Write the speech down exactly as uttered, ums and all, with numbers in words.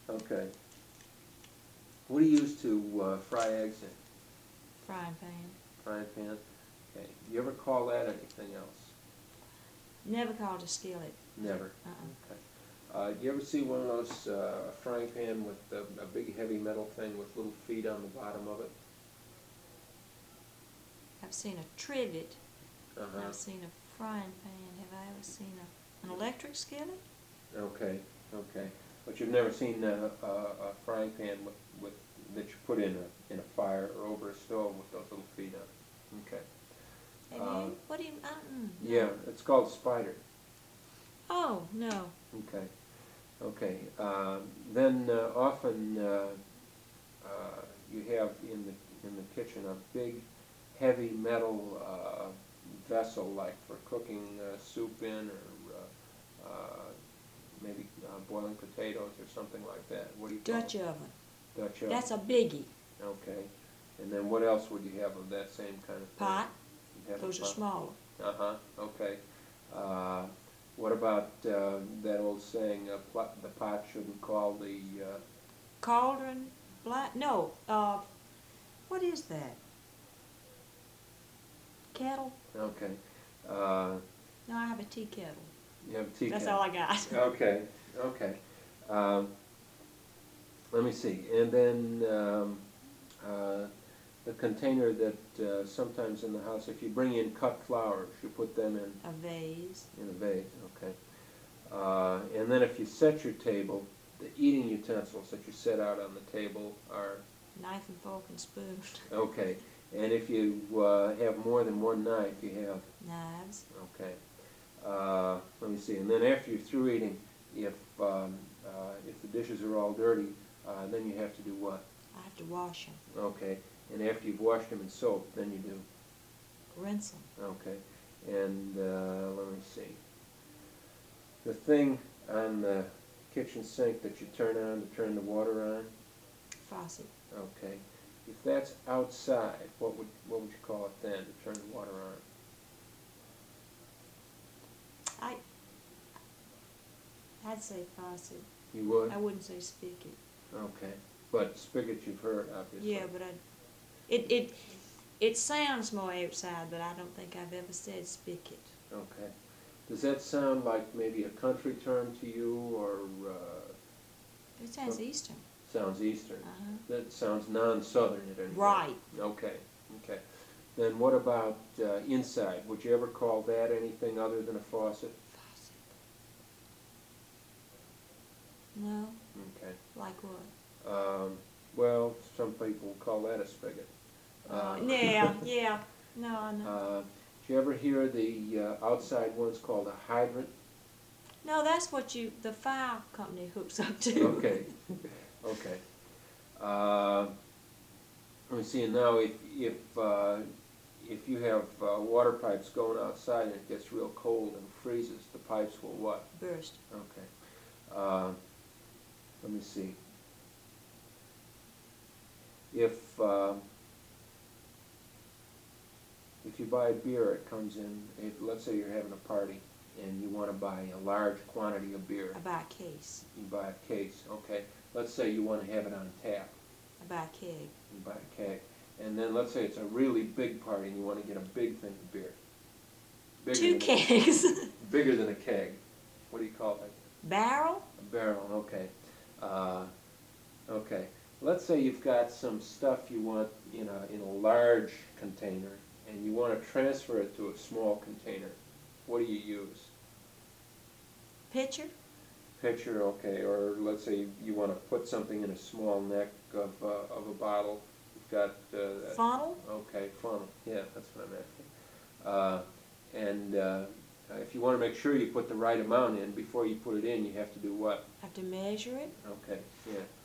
Okay. What do you use to uh, fry eggs in? Frying pan. Frying pan? Okay. You ever call that anything else? Never called a skillet. Never? Uh-uh. Okay. Uh, you ever see one of those uh, frying pan with a, a big heavy metal thing with little feet on the bottom of it? I've seen a trivet. Uh-huh. I've seen a frying pan. Have I ever seen a, an electric skillet? Okay, okay. But you've never seen a, a, a frying pan with, with that you put in a in a fire or over a stove with those little feet on. Okay. Have Uh, you? What do you? Uh, mm, no. Yeah, it's called spider. Oh no. Okay. Okay. Uh, then uh, often uh, uh, you have in the in the kitchen a big, heavy metal uh, vessel, like for cooking uh, soup in, or uh, uh, maybe uh, boiling potatoes or something like that. What do you call Dutch it? oven. Dutch oven. That's a biggie. Okay. And then what else would you have of that same kind of thing? Pot. You'd have a Those are pot. smaller. Uh-huh. Okay. Uh, what about uh, that old saying, uh, pl- the pot shouldn't call the... Uh, Cauldron. Black. No. Uh, what is that? Kettle. okay. Uh, No, I have a tea kettle. you have a tea That's kettle. all I got. Okay. Okay. Um, let me see. And then um, uh, the container that uh, sometimes in the house, if you bring in cut flowers, you put them in, A vase. in a vase. Okay. Uh, and then if you set your table, the eating utensils that you set out on the table are Knife and fork and spoon. okay. And if you uh, have more than one knife, you have Knives. okay. Uh, let me see. And then after you're through eating, if um, uh, if the dishes are all dirty, uh, then you have to do what? I have to wash them. Okay. And after you've washed them in soap, then you do Rinse them. okay. And uh, let me see. The thing on the kitchen sink that you turn on to turn the water on. Faucet. Okay. If that's outside, what would what would you call it then to turn the water on? I. I'd say faucet. You would? I wouldn't say spigot. Okay. But spigot you've heard, obviously. Yeah, but I. It it it sounds more outside, but I don't think I've ever said spigot. Okay. Does that sound like maybe a country term to you, or uh, It sounds Well, Eastern. sounds Eastern? Uh-huh. That sounds non-Southern at any rate. Right. Okay. Okay. Then what about uh, inside? Would you ever call that anything other than a faucet? Faucet. No. Okay. Like what? Um, well, some people call that a spigot. Uh, Uh, yeah. Yeah. No, I know. Uh, did you ever hear the uh, outside one's called a hydrant? No, that's what you the fire company hooks up to. Okay, okay. Uh, let me see. Now, if if uh, if you have uh, water pipes going outside and it gets real cold and freezes, the pipes will what? Burst. Okay. Uh, let me see. If uh, if you buy beer, it comes in. If let's say you're having a party and you want to buy a large quantity of beer, I buy a case. you buy a case. Okay. Let's say you want to have it on tap. I buy a keg. You buy a keg. And then let's say it's a really big party and you want to get a big thing of beer. Bigger Two than kegs. A, bigger than a keg. What do you call it? Barrel? A barrel, okay. Uh, okay. Let's say you've got some stuff you want in a, in a large container and you want to transfer it to a small container. What do you use? Pitcher? Pitcher, okay. Or let's say you, you want to put something in a small neck of, uh, of a bottle. You've got... Uh, that- Funnel? Okay, funnel. Yeah, that's what I'm asking. Uh, and uh, if you want to make sure you put the right amount in, before you put it in, you have to do what? I have to measure it. Okay, yeah.